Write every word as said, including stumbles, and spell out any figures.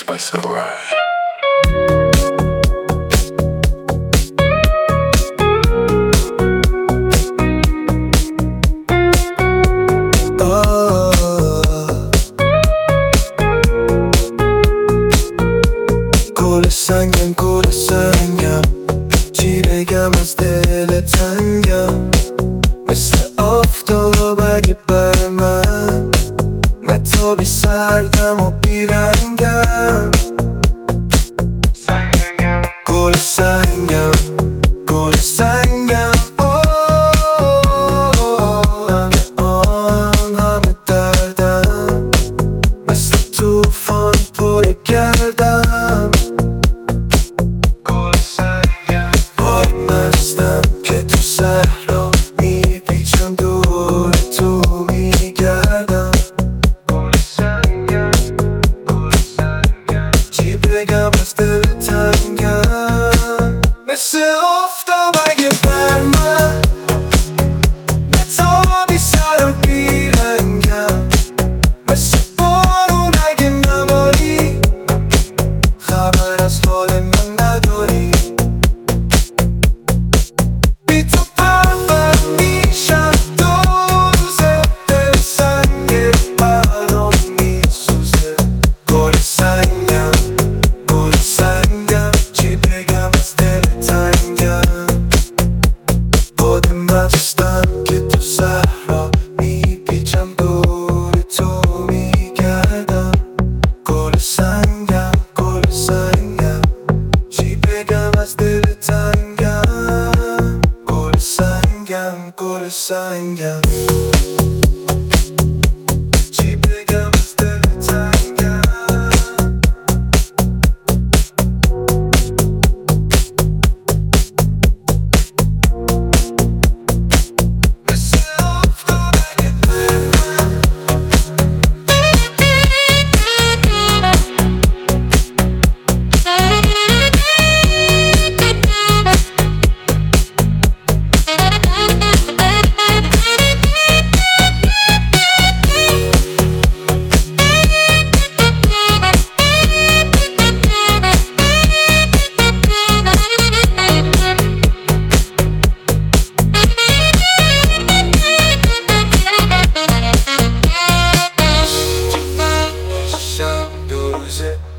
mixed by Samurai. Kolesangen, kolesangen 집에 가면서 달려탄겨 مثل آفتاب اگه بر من متابی سردم و بیرنگم گل سنگم گل سنگم همه آن همه دردم مثل توفان پر گردم گل سنگم وای مستم که تو صحرا میپیچم دور تو میگردم گل سنگم گل سنگم چی بگم از دل تنگم مثل آفتاب اگه بر من متابی سر بیرنگم مثل بارون اگه نباری خبر از حال من نداری بی تو پرور میشم دو روزه دل سنگ برام میسوزه گل سنگم گل سنگم چی بگم از دل تنگم باد مستم که تو صحرا میپیچم دور تو میگردم گل سنگم گل سنگم چی بگم از دل تنگم گل سنگم گل سنگم چی بگم از دل تنگم مثل آفتاب اگه بر من شب دو روزه